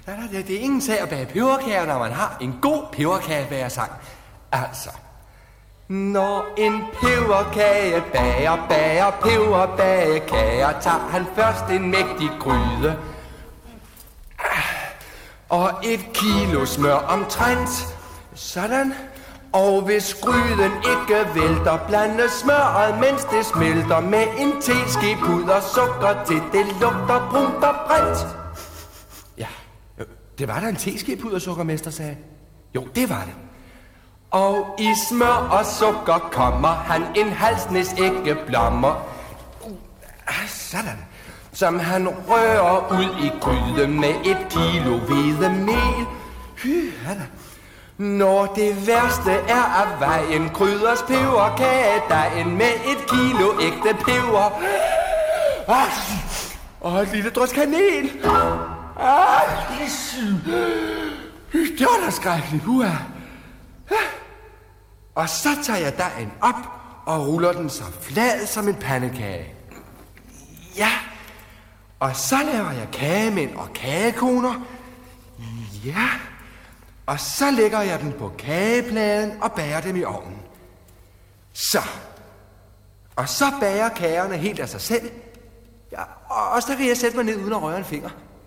Det er ingen sag at bage peberkager, når man har en god peberkagebagersang. Altså. Når en peberkage bager peberbagekager, tager han først en mægtig gryde og 1 kilo smør omtrent. Sådan. Og hvis gryden ikke vælter, blande smøret, mens det smelter, med en teske puder sukker til det lugter brunt og brændt. Ja, det var da en teske puder sukker, mester sagde. Jo, det var det. Og i smør og sukker kommer han en halsnes æggeblommer. Sådan. Som han rører ud i gryden med 1 kilo hvedemel. Når det værste er af vejen, kryders peberkagedejen med 1 kilo ægte peber. Og et lille drys kanel. Det var da skrækkeligt, Og så tager jeg dejen op og ruller den så flad som en pandekage. Ja, og så laver jeg kagemænd og kagekoner. Ja, og så lægger jeg dem på kagepladen og bager dem i ovnen. Og så bager kagerne helt af sig selv. Ja, og så kan jeg sætte mig ned uden at røre en finger.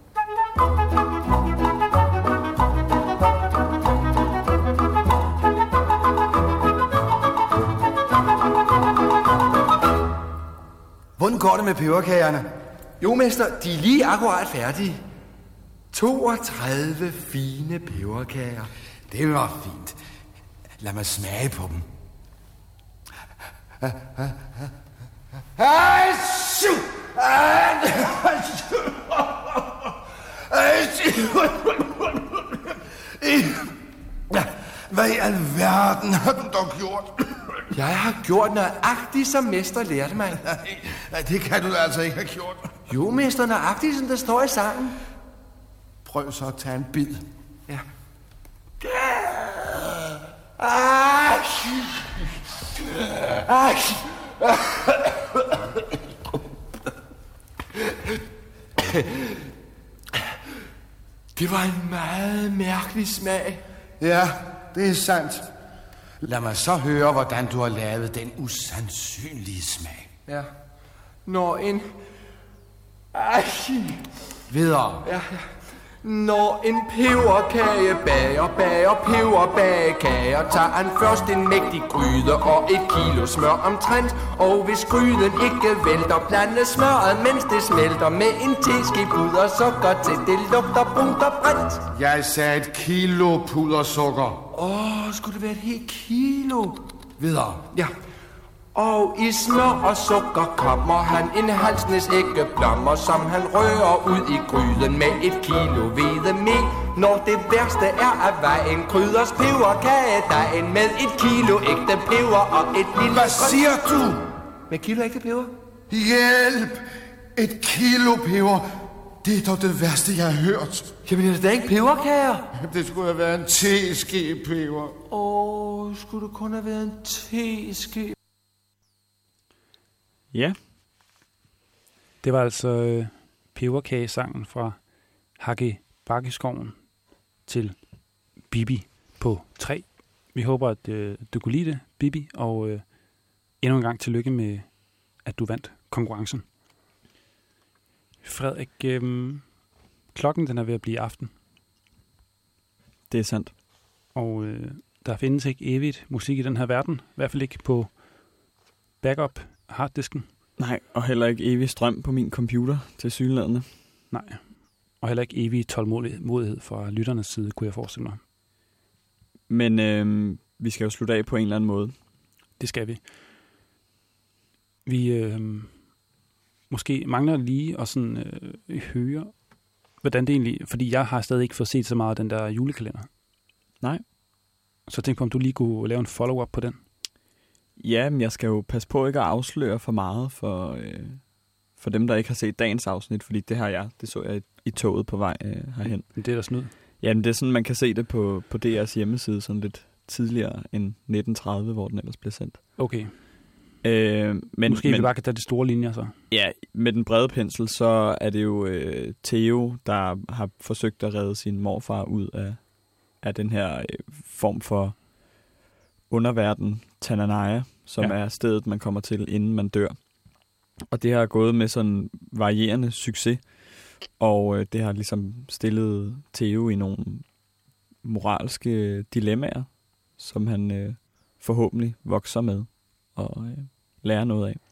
Hvordan går det med peberkagerne? Jo, mester, de er lige akkurat færdige. 32 fine peberkager. Det var fint. Lad mig smage på dem. Hvad i alverden har du dog gjort? Jeg har gjort nøjagtigt, som mester lærte mig. Nej, det kan du altså ikke have gjort. Jo, mester, nøjagtigt, som der står i sangen. Prøv så at tage en bid. Ja. Det var en meget mærkelig smag. Ja, det er sandt. Lad mig så høre, hvordan du har lavet den usandsynlige smag. Ja. Når en... Videre. Ja. Når en peberkage bager peberbagekager, tager han først en mægtig gryde og 1 kilo smør omtrent. Og hvis gryden ikke vælter, blande smøret, mens det smelter, med en teske puder sukker til det lugter brunt og brændt. Jeg sagde 1 kilo pudersukker. Skulle det være et helt kilo? Videre. Ja. Og i smør og sukker kommer han en halsnes æggeblommer, som han rører ud i gryden med 1 kilo hvedemel. Når det værste er af vejen, kryders peberkagedejen med 1 kilo ægte peber og et lille... Hvad siger du? Med 1 kilo ægte peber? Hjælp! 1 kilo peber. Det er dog det værste, jeg har hørt. Jamen, er det da ikke peberkager? Det skulle have været en teske peber. Skulle det kun have været en teske? Ja, det var altså peberkagesangen fra Hakke Bakkeskoven til Bibi på 3. Vi håber, at du kunne lide det, Bibi, og endnu en gang tillykke med, at du vandt konkurrencen. Frederik, klokken den er ved at blive aften. Det er sandt. Og der findes ikke evigt musik i den her verden, i hvert fald ikke på backup harddisken. Nej, og heller ikke evig strøm på min computer til sygeladende. Nej, og heller ikke evig tålmodighed fra lytternes side, kunne jeg forestille mig. Men vi skal jo slutte af på en eller anden måde. Det skal vi. Vi måske mangler lige at sådan, høre, hvordan det egentlig... Fordi jeg har stadig ikke fået set så meget af den der julekalender. Nej. Så tænk på, om du lige kunne lave en follow-up på den. Ja, men jeg skal jo passe på ikke at afsløre for meget for dem, der ikke har set dagens afsnit, fordi det har jeg. Det så jeg i toget på vej herhen. Det er da snyd. Jamen, det er sådan, man kan se det på DR's hjemmeside sådan lidt tidligere end 1930, hvor den ellers blev sendt. Okay. Måske vi bare kan tage de store linjer så. Ja, med den brede pensel, så er det jo Theo, der har forsøgt at redde sin morfar ud af den her form for underverden, Tananaya, som er stedet, man kommer til, inden man dør. Og det har gået med sådan varierende succes, og det har ligesom stillet Theo i nogle moralske dilemmaer, som han forhåbentlig vokser med og lærer noget af.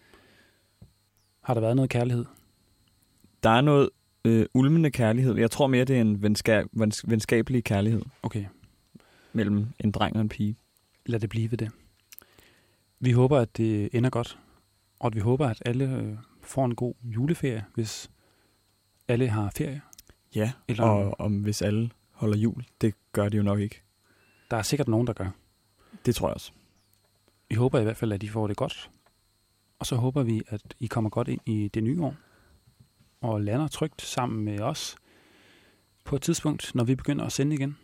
Har der været noget kærlighed? Der er noget ulmende kærlighed. Jeg tror mere, det er en venskabelig kærlighed. Okay. Mellem en dreng og en pige. Lad det blive ved det. Vi håber, at det ender godt, og at vi håber, at alle får en god juleferie, hvis alle har ferie. Ja, eller og hvis alle holder jul. Det gør de jo nok ikke. Der er sikkert nogen, der gør. Det tror jeg også. Vi håber i hvert fald, at de får det godt. Og så håber vi, at I kommer godt ind i det nye år, og lander trygt sammen med os på et tidspunkt, når vi begynder at sende igen.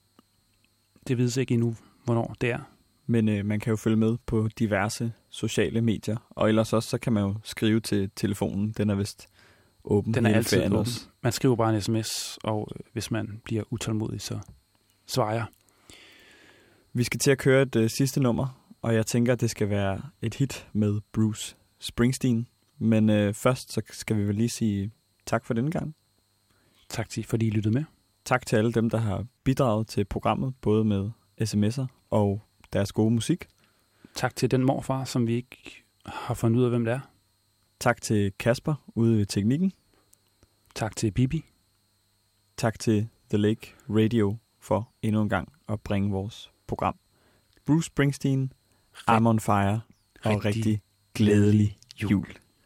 Det vides ikke endnu, hvornår det er. Men man kan jo følge med på diverse sociale medier, og ellers også, så kan man jo skrive til telefonen. Den er vist åben. Den er altid åben. Også. Man skriver bare en sms, og hvis man bliver utålmodig, så svarer jeg. Vi skal til at køre et sidste nummer, og jeg tænker, at det skal være et hit med Bruce Springsteen. Men først så skal vi vel lige sige tak for denne gang. Tak til, fordi I lyttede med. Tak til alle dem, der har bidraget til programmet, både med sms'er og deres gode musik. Tak til den morfar, som vi ikke har fundet ud af, hvem det er. Tak til Kasper ude ved teknikken. Tak til Bibi. Tak til The Lake Radio for endnu en gang at bringe vores program. Bruce Springsteen, I'm on Fire og rigtig glædelig jul.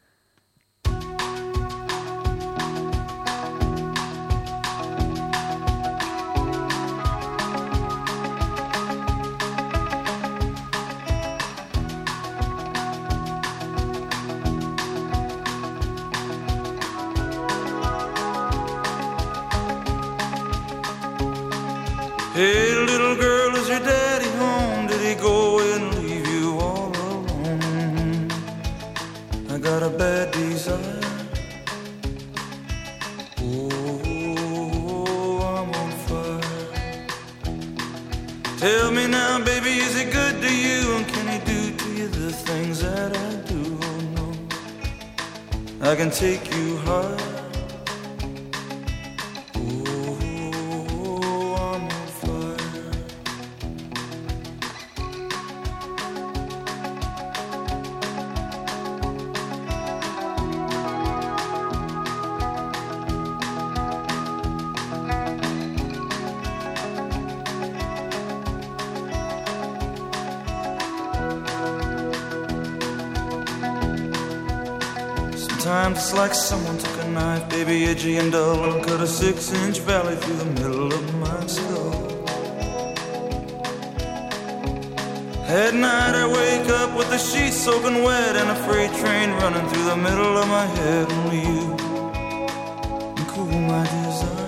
Hey, little girl, is your daddy home? Did he go away and leave you all alone? I got a bad desire. Oh, I'm on fire. Tell me now, baby, is he good to you? And can he do to you the things that I do? Oh, no, I can take you high. Sometimes it's like someone took a knife, baby, edgy and dull, and cut a 6-inch valley through the middle of my skull. At night I wake up with the sheets soaking wet and a freight train running through the middle of my head. Only you can cool my desire.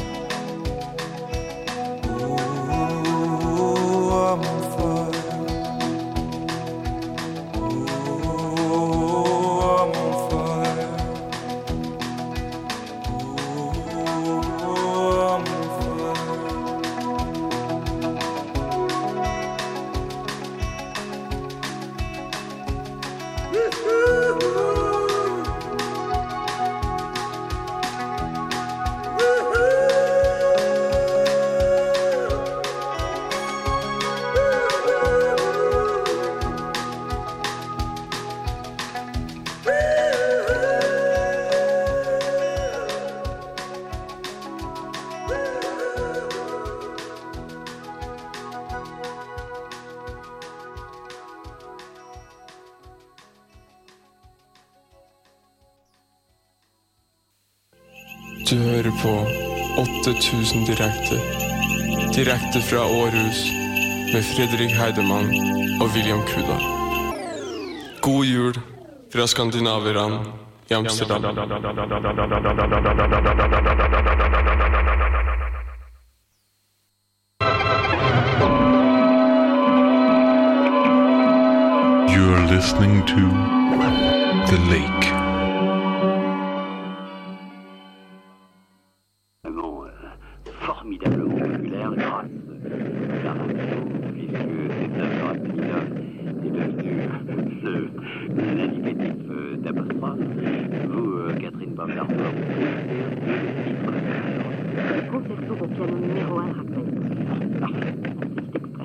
Oh, I'm on fire. Du hører på 8000 direkte fra Aarhus med Fredrik Heidemann og William Kuda. God jul fra Skandinaverne i Amsterdam. You're listening to The Lake. Formidablement populaire grâce à la radio, puisque cette œuvre rapide est devenue l'indicatif d'apostrophe. Vous, Catherine Baumgartner, vous connaissez le titre. Le concerto pour piano numéro 1 rappelle. Parfait, petit extrait.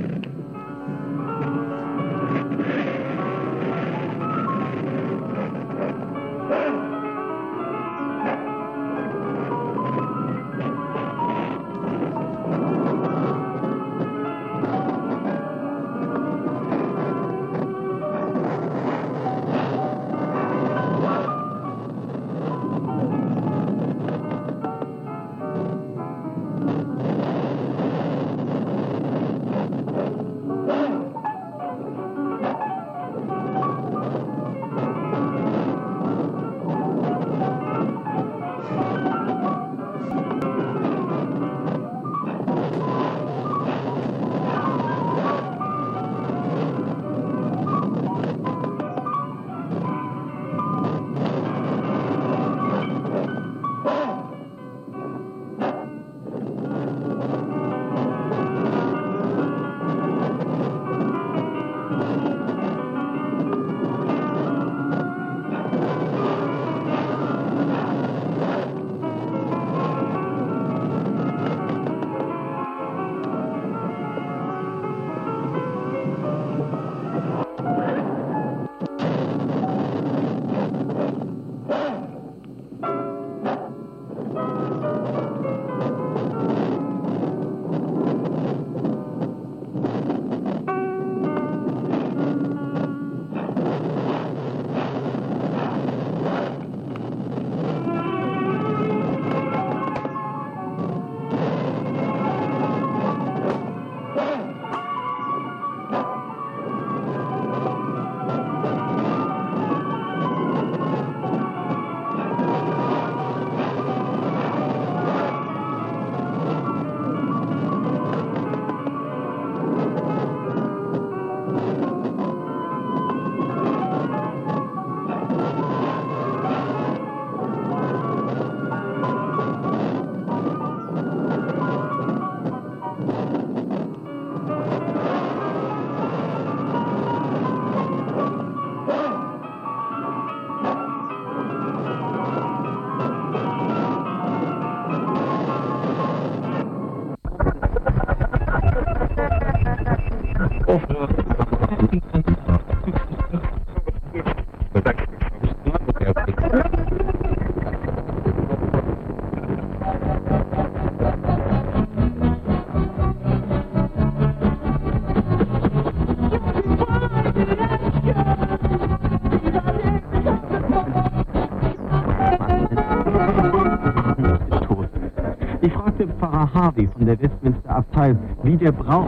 Harvey von der Westminster Abtei, wie der Brauch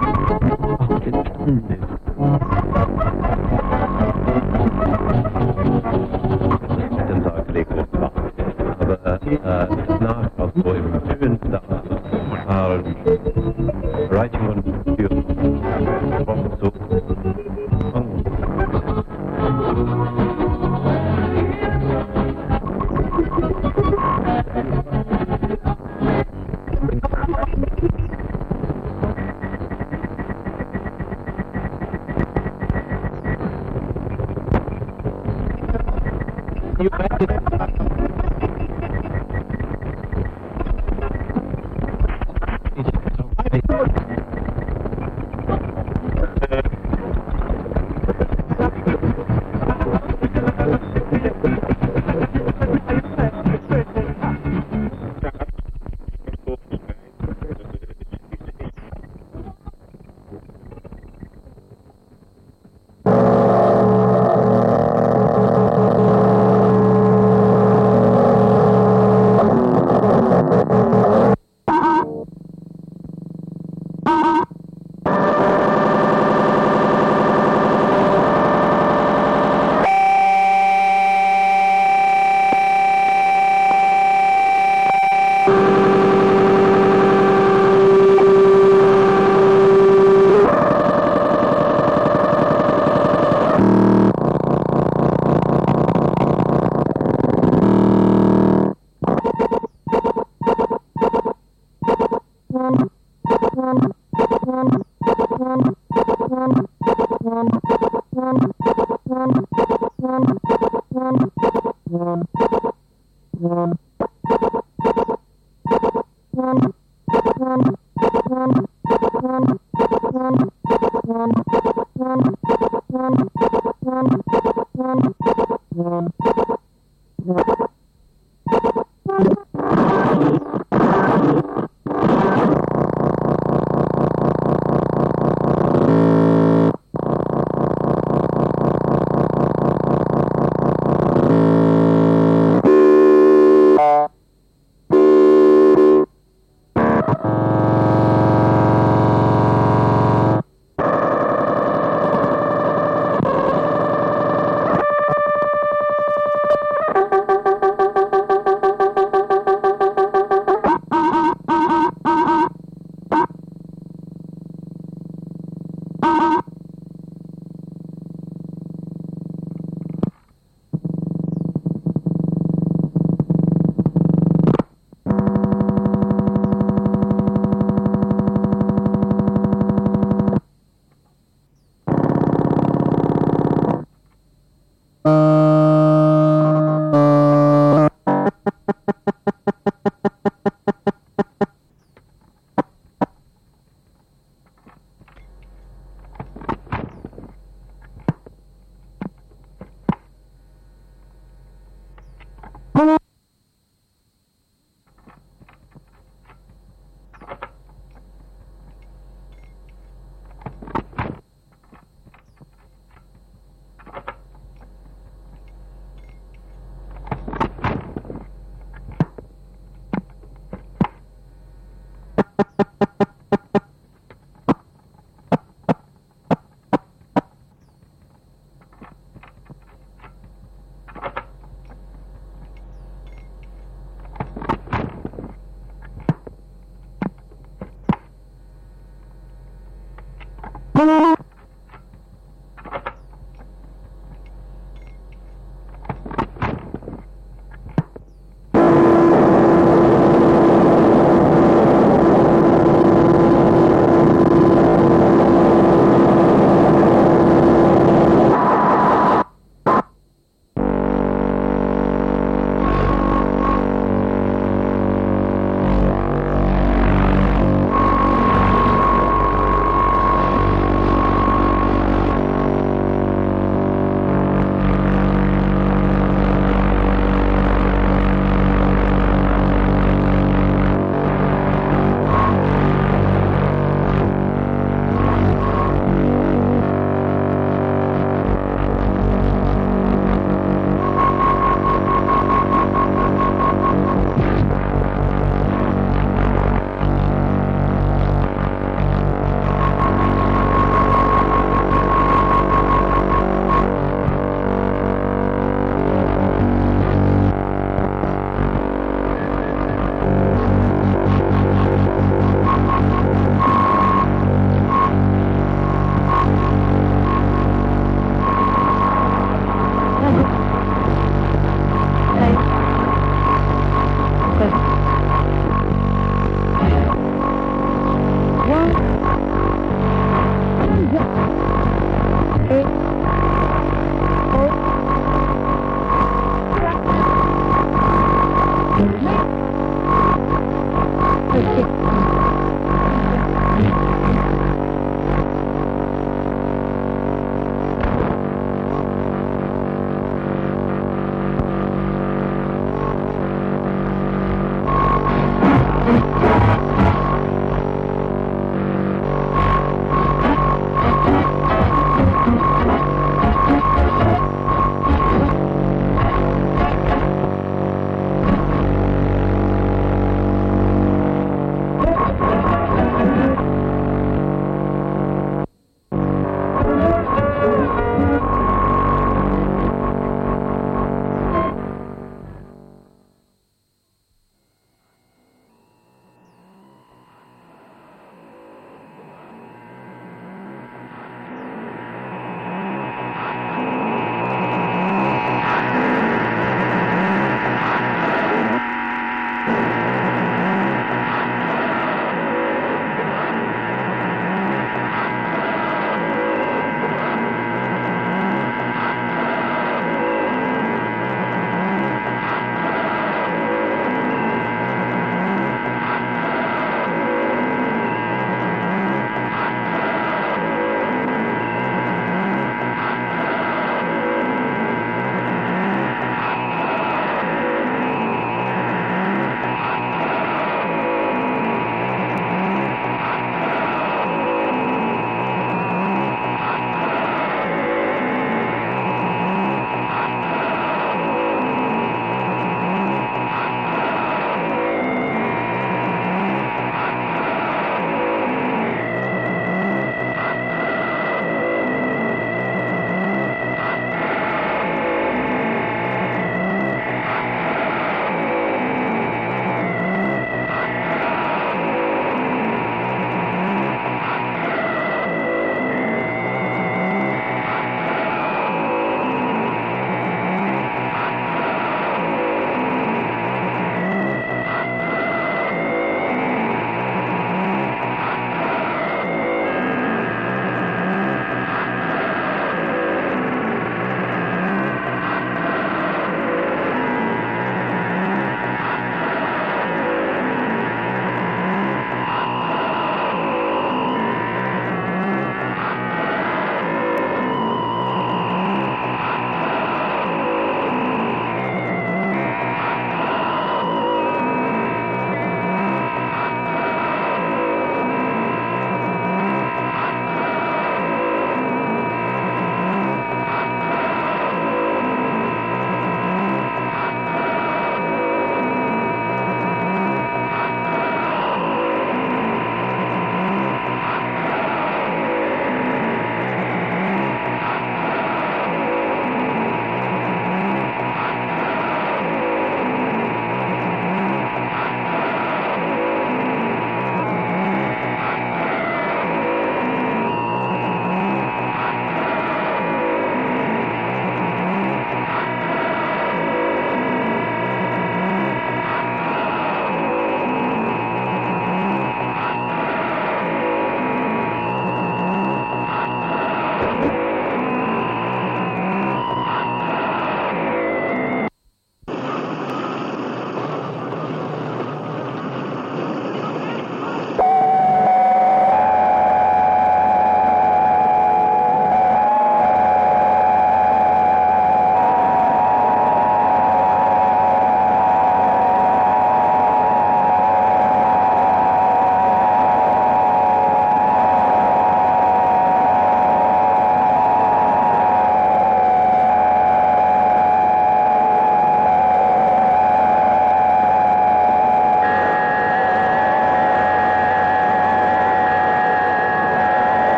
entstanden ist. Den Tag legt es nach. Aber nach aus so im Tönen da Writing und so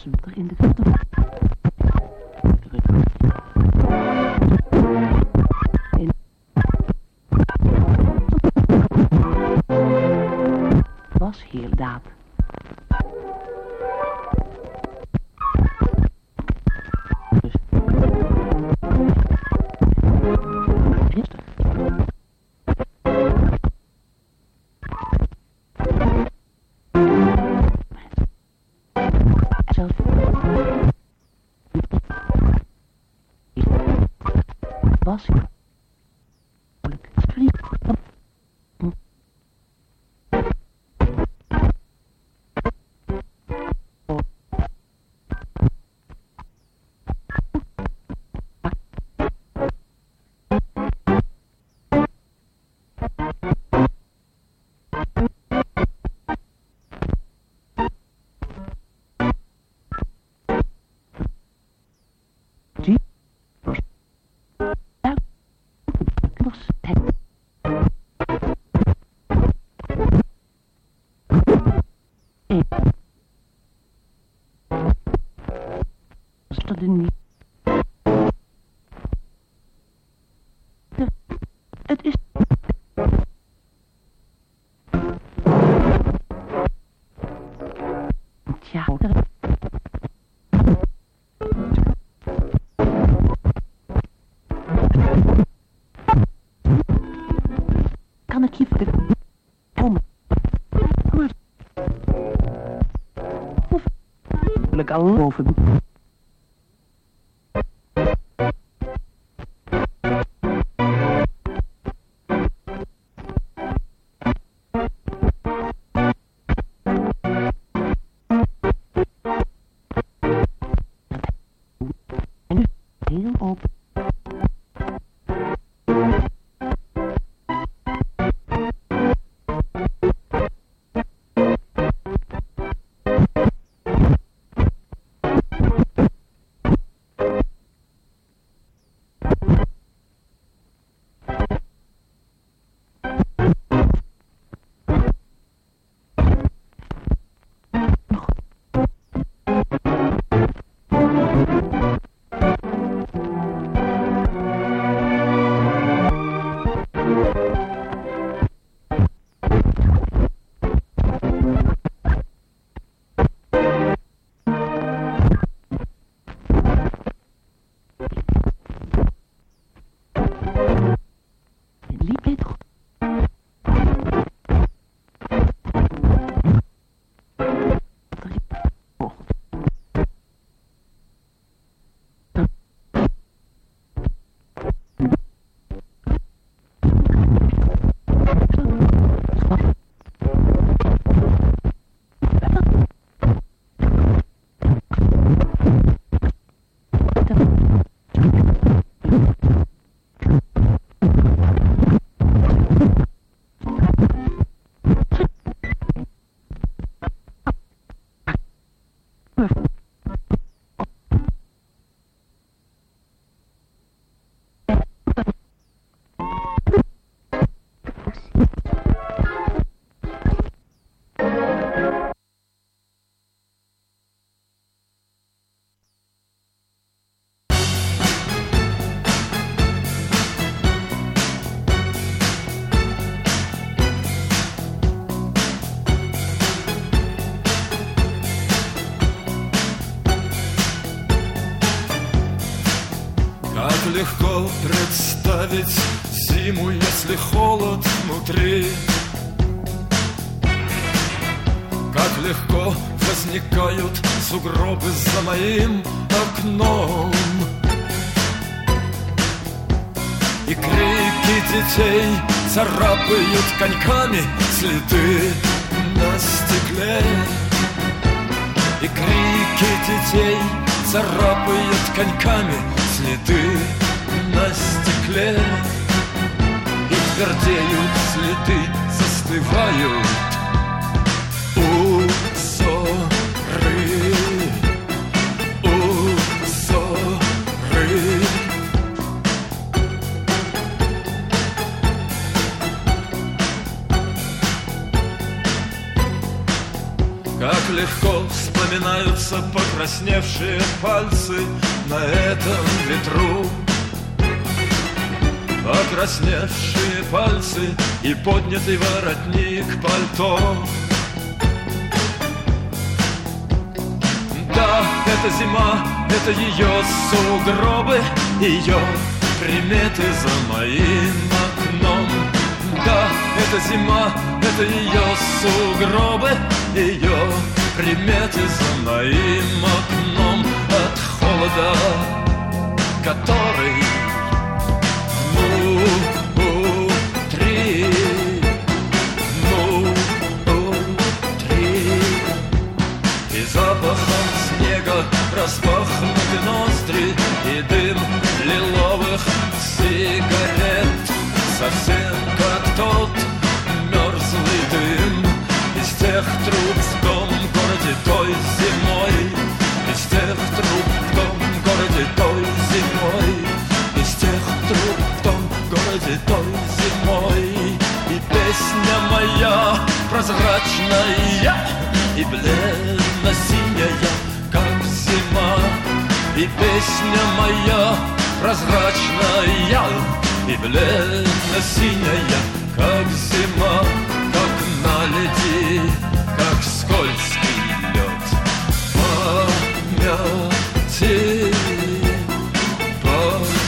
Zonder in de verte. Was heerdaad. Was het is tja, kan ik je voor de komen? Wil ik al over? Heel open. Легко представить зиму, если холод внутри. Как легко возникают сугробы за моим окном. И крики детей царапают коньками следы на стекле. И крики детей царапают коньками следы на стекле. И твердеют следы, застывают у зоры, у зоры. Как легко вспоминать Сминаются покрасневшие пальцы на этом ветру. Покрасневшие пальцы и поднятый воротник пальто. Да, это зима, это ее сугробы, ее приметы за моим окном. Да, это зима, это ее сугробы, ее приметы за моим окном. От холода, который внутри, и запахом снега распахнуты ноздри, и дым лиловых сигарет, совсем как тот мерзлый дым из тех труб в том городе той зимой, из тех труб в том городе той зимой, из тех труб в том городе той зимой. И песня моя прозрачная и бледно-синяя, как зима. И песня моя прозрачная и бледно-синяя, как зима, как наледи, как скользкий лед. Памяти, памяти.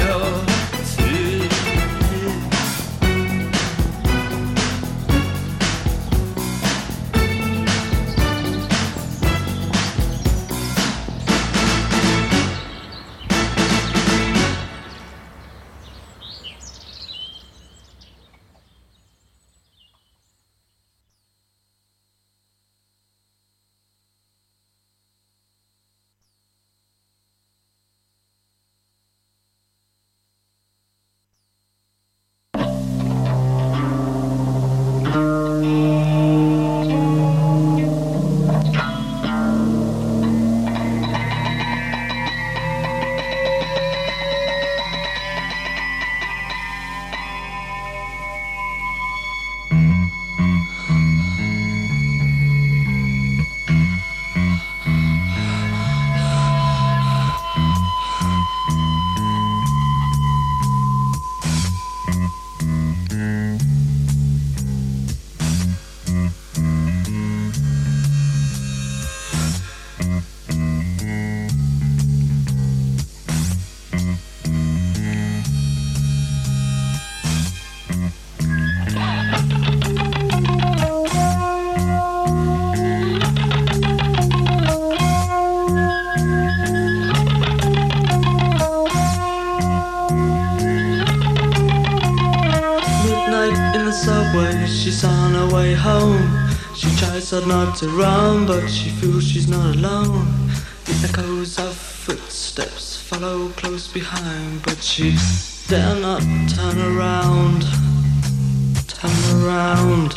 Not to run, but she feels she's not alone. The echoes of footsteps follow close behind, but she dare not turn around, turn around,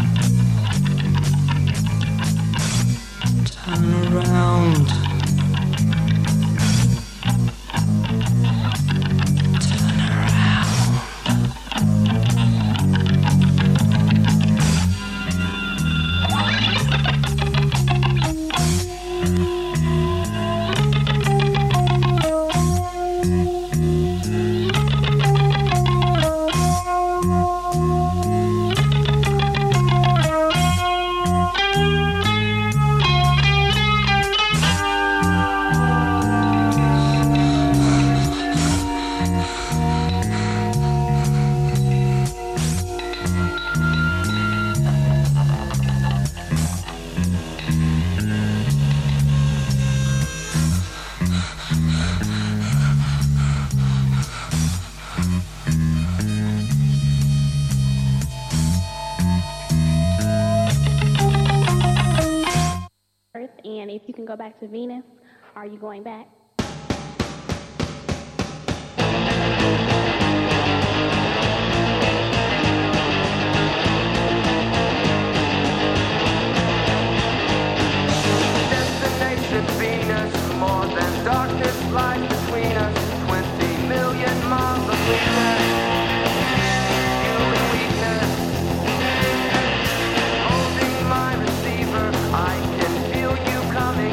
turn around. If you can go back to Venus, are you going back? Destination Venus, more than darkness lies between us. 20 million miles of weakness, human weakness. Holding my receiver, I can feel you coming.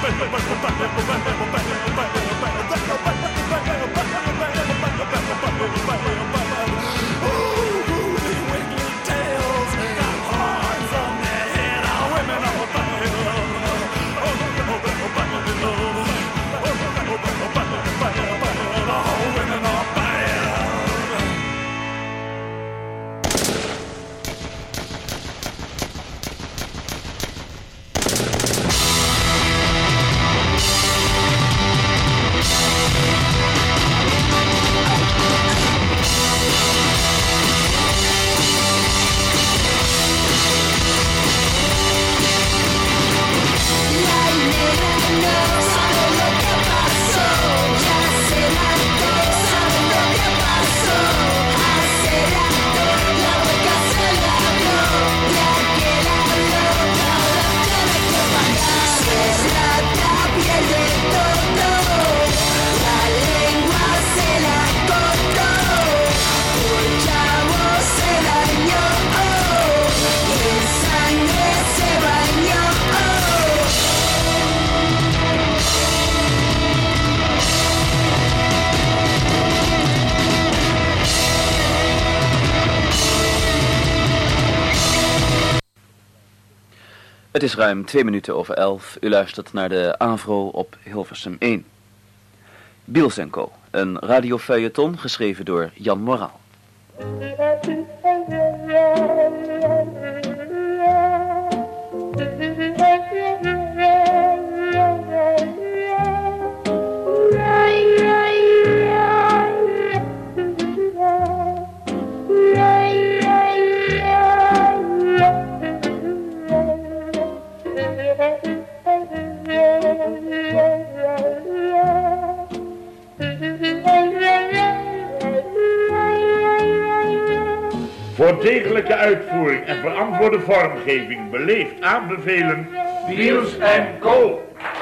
Het is ruim 2 minuten over 11. U luistert naar de AVRO op Hilversum 1. Biels & Co. Een radiofeuilleton geschreven door Jan Moraal. Voor degelijke uitvoering en verantwoorde vormgeving beleefd aanbevelen Biels & Co.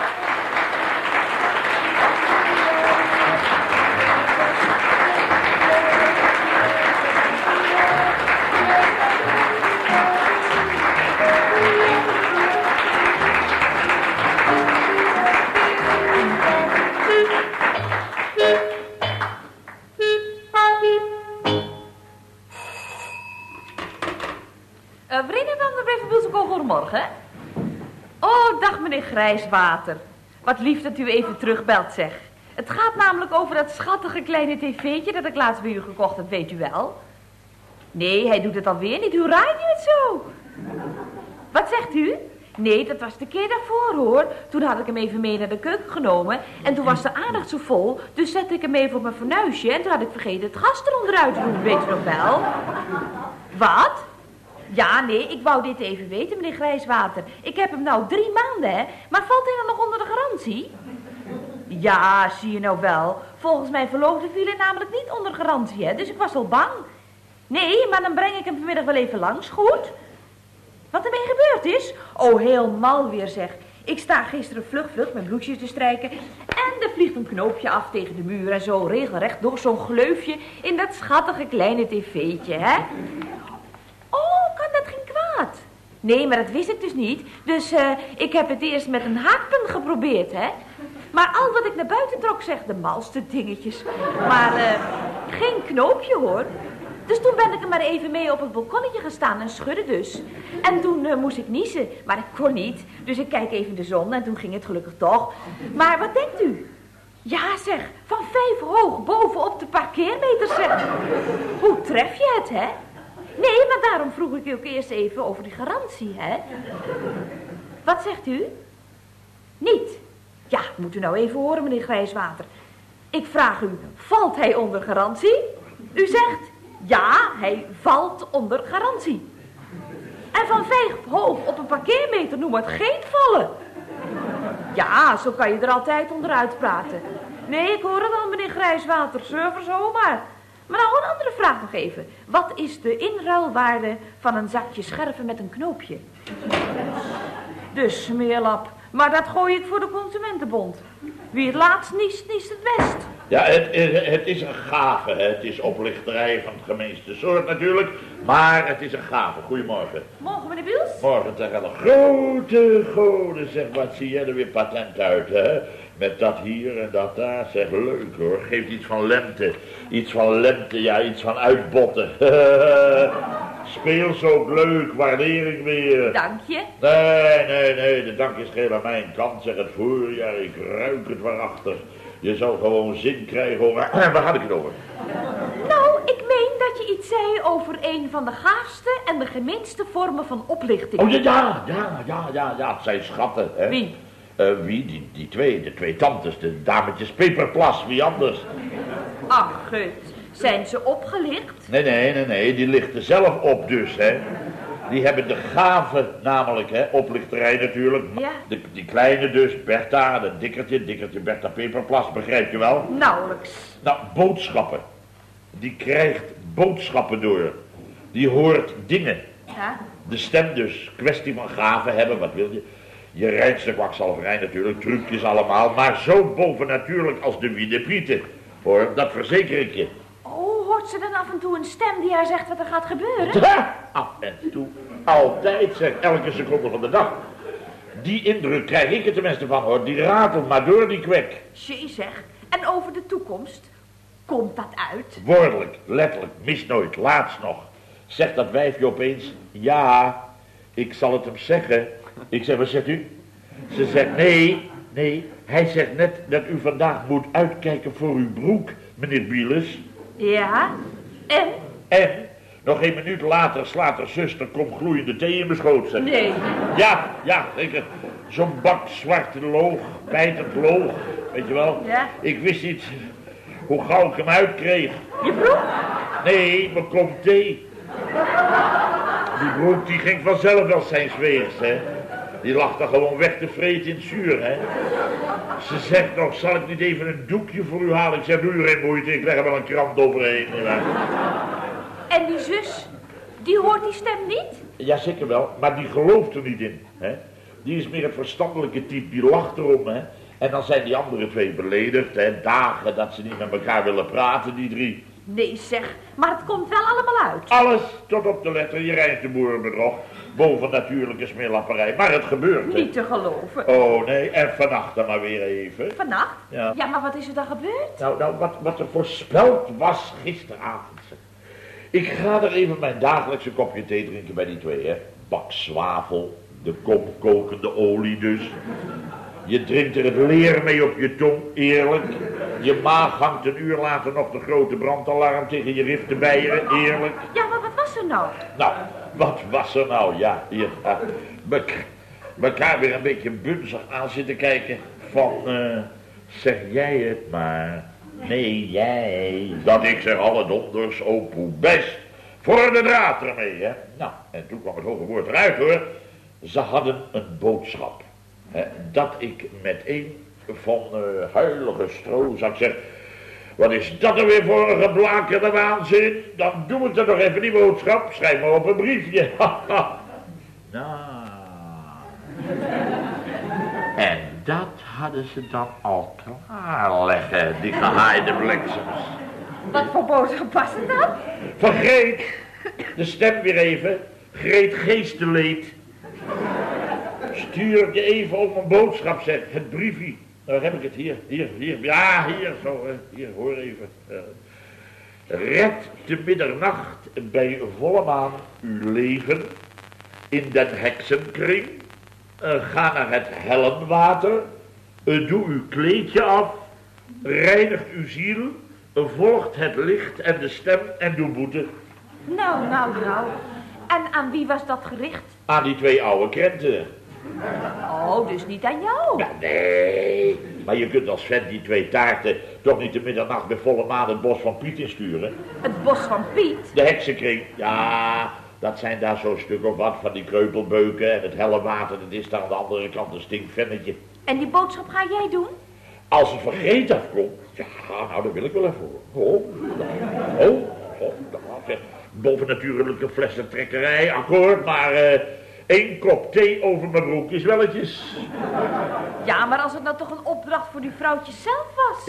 Grijswater. Wat lief dat u even terugbelt, zeg. Het gaat namelijk over dat schattige kleine tv'tje dat ik laatst bij u gekocht heb, weet u wel? Nee, hij doet het alweer niet. Hoe raait u het zo? Wat zegt u? Nee, dat was de keer daarvoor, hoor. Toen had ik hem even mee naar de keuken genomen en toen was de aandacht zo vol, dus zette ik hem even op mijn fornuisje en toen had ik vergeten het gas eronder uit te doen, weet u nog wel? Wat? Ja, nee, ik wou dit even weten, meneer Grijswater. Ik heb hem nou 3 maanden, hè. Maar valt hij dan nog onder de garantie? Ja, zie je nou wel. Volgens mijn verloofde viel hij namelijk niet onder garantie, hè. Dus ik was al bang. Nee, maar dan breng ik hem vanmiddag wel even langs, goed? Wat ermee gebeurd is? Oh, heel mal weer, zeg. Ik sta gisteren vlug mijn bloesjes te strijken en er vliegt een knoopje af tegen de muur en zo regelrecht door zo'n gleufje in dat schattige kleine tv'tje, hè. Oh, kan dat geen kwaad? Nee, maar dat wist ik dus niet. Dus ik heb het eerst met een haakpen geprobeerd, hè. Maar al wat ik naar buiten trok, zeg, de malste dingetjes. Maar geen knoopje, hoor. Dus toen ben ik er maar even mee op het balkonnetje gestaan en schudde dus. En toen moest ik niezen, maar ik kon niet. Dus ik kijk even in de zon en toen ging het gelukkig toch. Maar wat denkt u? Ja, zeg, van 5 hoog bovenop de parkeermeter, zeg. Hoe tref je het, hè? Nee, maar daarom vroeg ik u ook eerst even over die garantie, hè? Wat zegt u? Niet. Ja, moet u nou even horen, meneer Grijswater. Ik vraag u, valt hij onder garantie? U zegt, ja, hij valt onder garantie. En van 5 hoog op een parkeermeter noemen we het geen vallen. Ja, zo kan je er altijd onderuit praten. Nee, ik hoor het al, meneer Grijswater, surfer zomaar. Maar nou, een andere vraag nog even. Wat is de inruilwaarde van een zakje scherven met een knoopje? De smeerlap. Maar dat gooi ik voor de Consumentenbond. Wie het laatst niest, niest het best. Ja, het is een gave. Hè. Het is oplichterij van het gemeenste soort natuurlijk. Maar het is een gave. Goedemorgen. Morgen, meneer Biels. Morgen tegen de grote goden. Zeg, wat zie jij er weer patent uit, hè? Met dat hier en dat daar. Zeg, leuk hoor. Geeft iets van lente. Iets van lente, ja, iets van uitbotten. Speel zo leuk, waardering weer. Dank je. Nee, de dank is geheel aan mijn kant. Zeg, het voorjaar, ik ruik het waarachtig. Je zou gewoon zin krijgen over... Waar had ik het over? Nou, ik meen dat je iets zei over een van de gaafste en de gemeenste vormen van oplichting. Oh, ja, het zijn schatten, hè. Wie? Wie? De twee tantes, de dametjes Peperplas, wie anders? Ach, gut. Zijn ze opgelicht? Nee, die lichten zelf op dus, hè. Die hebben de gave, namelijk, hè, oplichterij natuurlijk. Ja. Die kleine dus, Bertha, de dikkertje Bertha Peperplas, begrijp je wel? Nauwelijks. Nou, boodschappen. Die krijgt boodschappen door. Die hoort dingen. Ja. De stem dus, kwestie van gave hebben, wat wil je? Je reinste kwakzalverij natuurlijk, trucjes allemaal, maar zo bovennatuurlijk als de Wiedepieten, hoor, dat verzeker ik je. Oh, hoort ze dan af en toe een stem die haar zegt wat er gaat gebeuren? Ja, af en toe, altijd, zeg, elke seconde van de dag. Die indruk krijg ik er tenminste van, hoor, die ratelt maar door die kwek. Jee, zeg, en over de toekomst, komt dat uit? Woordelijk, letterlijk, mis nooit, laatst nog. Zegt dat wijfje opeens, ja, ik zal het hem zeggen. Ik zeg, wat zegt u? Ze zegt, nee, hij zegt net dat u vandaag moet uitkijken voor uw broek, meneer Bieles. Ja, en? En, nog een minuut later slaat haar zuster, komt gloeiende thee in mijn schoot, zeg. Nee. Ja, zeker. Zo'n bak zwarte loog, bijtend loog, weet je wel. Ja. Ik wist niet hoe gauw ik hem uitkreeg. Je broek? Nee, mijn kom thee. Die broek die ging vanzelf als zijn weegs, hè. Die lag er gewoon weg te vreten in het zuur, hè. Ze zegt nog, zal ik niet even een doekje voor u halen? Ik zeg, doe u geen moeite, ik leg er wel een krant overheen. En die zus, die hoort die stem niet? Ja, zeker wel, maar die gelooft er niet in, hè. Die is meer het verstandelijke type, die lacht erom, hè. En dan zijn die andere twee beledigd, hè. Dagen dat ze niet met elkaar willen praten, die drie. Nee, zeg, maar het komt wel allemaal uit. Alles tot op de letter, je rijdt de boerenbedrog. Bovennatuurlijke smeerlapperij, maar het gebeurt. Niet te geloven. Oh nee, en vannacht dan maar weer even. Vannacht? Ja. Ja, maar wat is er dan gebeurd? Nou, wat er voorspeld was gisteravond. Ik ga er even mijn dagelijkse kopje thee drinken bij die twee, hè. Bak zwavel, de kop kokende olie dus. Je drinkt er het leer mee op je tong, eerlijk. Je maag hangt een uur later nog de grote brandalarm tegen je rif te bijeren, eerlijk. Ja, maar wat was er nou? Nou, wat was er nou? Ja, hier. Mekaar weer een beetje bunzig aan zitten kijken. Van, zeg jij het maar. Nee, jij. Dat ik zeg alle donders, opoe best. Voor de draad ermee, hè. Nou, en toen kwam het hoge woord eruit, hoor. Ze hadden een boodschap. Dat ik met een van huilige stro, zou ik zeggen, wat is dat er weer voor een geblakerde waanzin? Dan doe ik er nog even die boodschap, schrijf maar op een briefje. Nou. En dat hadden ze dan al klaarleggen, die gehaaide bliksems. Wat voor boodschap was het dan? Van Greet, de stem weer even, Greet Geesteleed. Stuur je even op een boodschap, zeg, het briefje. Nou heb ik het hier, ja, hier, zo, hier, hoor even. Red te middernacht bij volle maan uw leven in den heksenkring. Ga naar het hellenwater, doe uw kleedje af, reinigt uw ziel, volgt het licht en de stem en doe boete. Nou. En aan wie was dat gericht? Aan die twee oude krenten. Oh, dus niet aan jou? Ja, nee, maar je kunt als vent die twee taarten toch niet de middernacht bij volle maan het bos van Piet insturen. Het bos van Piet? De heksenkring, ja, dat zijn daar zo'n stuk of wat van die kreupelbeuken en het helle water, dat is daar aan de andere kant een stinkvennetje. En die boodschap ga jij doen? Als het van Greet afkomt, ja, nou, daar wil ik wel even hoor. Bovennatuurlijke flessentrekkerij, akkoord, maar 1 kop thee over mijn broek is welletjes. Ja, maar als het nou toch een opdracht voor uw vrouwtje zelf was.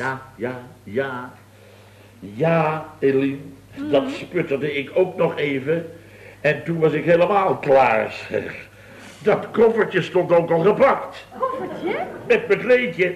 Ja, Eline, dat sputterde ik ook nog even. En toen was ik helemaal klaar, zeg. Dat koffertje stond ook al gepakt. Koffertje? Met mijn kleedje.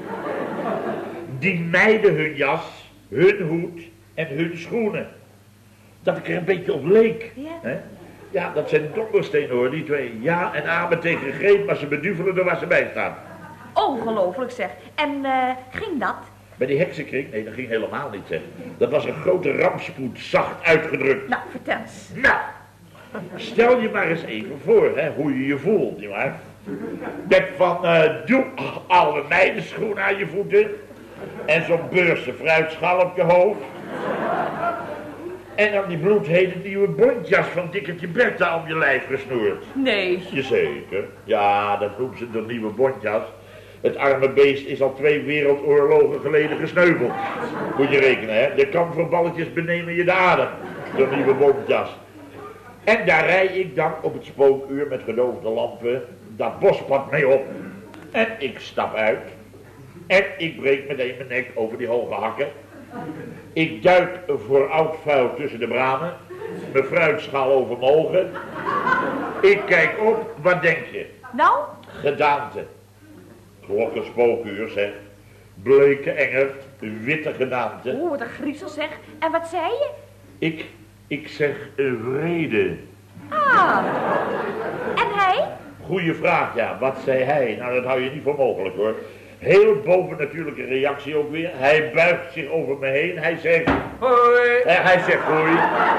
Die meiden hun jas, hun hoed en hun schoenen. Dat ik er een beetje op leek. Ja. Hè? Ja, dat zijn donderstenen hoor, die twee. Ja en amen tegen greep, maar ze beduvelen er waar ze bij staan. Ongelooflijk zeg. En ging dat? Bij die heksenkring? Nee, dat ging helemaal niet, zeg. Dat was een grote rampspoed, zacht uitgedrukt. Nou, vertel eens. Nou, stel je maar eens even voor, hè, hoe je je voelt, nietwaar? Met van, doe alle meidenschoenen aan je voeten. En zo'n beurse fruitschaal op je hoofd. En dan die bloedhete nieuwe bontjas van dikkertje Bertha om je lijf gesnoerd. Nee. Jazeker. Ja, dat noemen ze de nieuwe bontjas. Het arme beest is al 2 wereldoorlogen geleden gesneuveld. Moet je rekenen, hè. De kamferballetjes benemen je de adem. De nieuwe bontjas. En daar rij ik dan op het spookuur met gedoofde lampen dat bospad mee op. En ik stap uit. En ik breek meteen mijn nek over die hoge hakken. Ik duik voor oud vuil tussen de bramen. Mijn fruitschaal over mijn ogen. Ik kijk op, wat denk je? Nou? Gedaante. Klokken spookuur, zeg. Bleke enger, witte gedaante. Oeh, wat een griezel zeg. En wat zei je? Ik zeg vrede. Ah. En hij? Goeie vraag, ja. Wat zei hij? Nou, dat hou je niet voor mogelijk, hoor. Heel bovennatuurlijke reactie ook weer. Hij buigt zich over me heen. Hij zegt... Hoi. Hij zegt hoi.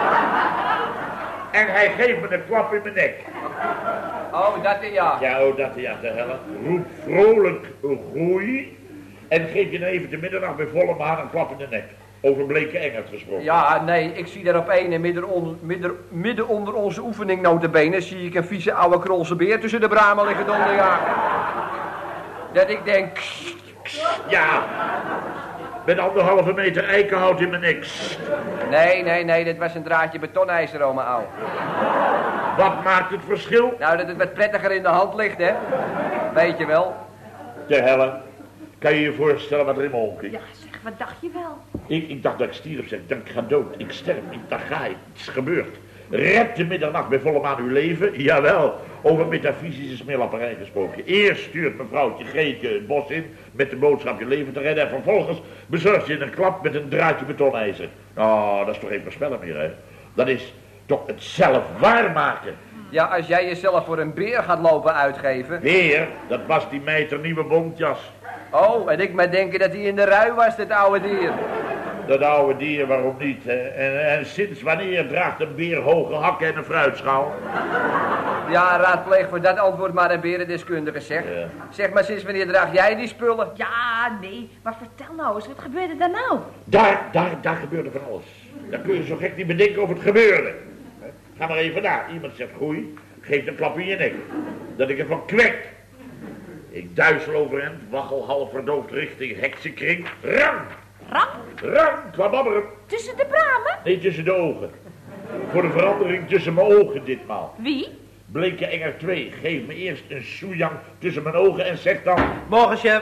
En hij geeft me een klap in mijn nek. Oh, dat ja. Ja, oh, dat ja, te helle. Roep vrolijk groei. En geef je dan even te middernacht bij volle maan een klap in de nek. Over Bleke Engert gesproken. Ja, nee, ik zie daar op een midden onder onze oefening notabene zie ik een vieze oude krolse beer tussen de bramen liggen donderjagen. Dat ik denk... Ja, met 1,5 meter eikenhout in mijn nek. Nee, dit was een draadje betonijzer, oma ouwe. Wat maakt het verschil? Nou, dat het wat prettiger in de hand ligt, hè. Weet je wel. De helle, kan je je voorstellen wat er in me omging? Ja, zeg, wat dacht je wel? Ik dacht dat ik stierf, zeg. Ik dacht, ik ga dood. Ik sterf. Daar ga ik. Het is gebeurd. Red de middernacht bij volle maan uw leven? Jawel. Over metafysische smeerlapperij gesproken. Eerst stuurt mevrouwtje Greetje het bos in met de boodschap je leven te redden. En vervolgens bezorgt je een klap met een draadje betonijzer. Oh, dat is toch geen voorspellen meer, hè? Dat is toch het zelf waarmaken. Ja, als jij jezelf voor een beer gaat lopen uitgeven... Beer? Dat was die meid een nieuwe bontjas. Oh, en ik maar denken dat hij in de rui was, dat oude dier. Dat oude dier, waarom niet? Hè? En sinds wanneer draagt een beer hoge hakken en een fruitschaal? Ja, raadpleeg voor dat antwoord maar een berendeskundige, zeg. Ja. Zeg maar, sinds wanneer draag jij die spullen? Ja, nee, maar vertel nou eens, wat gebeurde daar nou? Daar gebeurde van alles. Daar kun je zo gek niet bedenken of het gebeurde. Ga maar even na. Iemand zegt groei, geeft een klap in je nek. Dat ik ervan kwek. Ik duizel overend, waggel half verdoofd richting heksenkring. Rang! Rang, kwababberen. Tussen de bramen? Nee, tussen de ogen. Voor de verandering tussen mijn ogen ditmaal. Wie? Bleke Enger 2, geef me eerst een soejang tussen mijn ogen en zeg dan... Morgen, chef.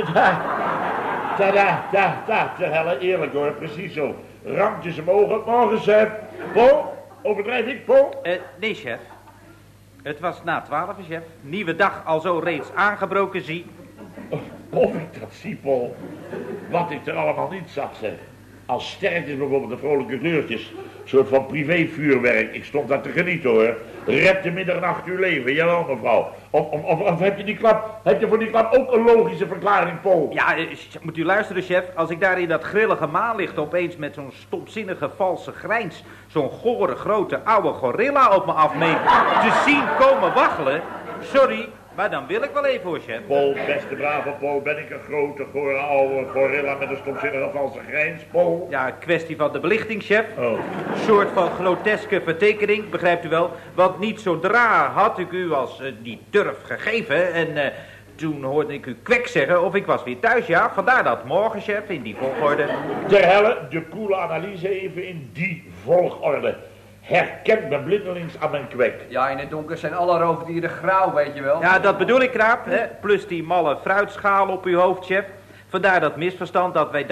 Te helle, eerlijk hoor, precies zo. Rang tussen mijn ogen, morgen, chef. Paul, overdrijf ik, Paul? Nee, chef. Het was na 12, chef. Nieuwe dag al zo reeds aangebroken, zie. Of ik dat zie, Paul. Wat ik er allemaal niet zag, zeg. Als sterretjes bijvoorbeeld de vrolijke kleurtjes. Een soort van privévuurwerk. Ik stond daar te genieten, hoor. Red de middernacht uw leven. Jawel, mevrouw. Of heb je voor die klap ook een logische verklaring, Paul? Ja, moet u luisteren, chef. Als ik daar in dat grillige maanlicht opeens met zo'n stomzinnige valse grijns... zo'n gore grote oude gorilla op me afmeen te zien komen waggelen... Sorry, maar dan wil ik wel even, hoor, chef. Paul, beste brave Paul, ben ik een grote, gore, oude gorilla met een stomzinnige valse grijns, Paul? Ja, kwestie van de belichting, chef. Oh. Een soort van groteske vertekening, begrijpt u wel. Want niet zodra had ik u als die durf gegeven en... Toen hoorde ik u kwek zeggen of ik was weer thuis, ja. Vandaar dat morgen, chef, in die volgorde. Ter helle, de koele analyse even in die volgorde. herken me blindelings aan mijn kwek. Ja, in het donker zijn alle roofdieren grauw, weet je wel. Ja, dat bedoel ik, Kraap. Hè? Plus die malle fruitschaal op uw hoofd, chef. Vandaar dat misverstand dat wij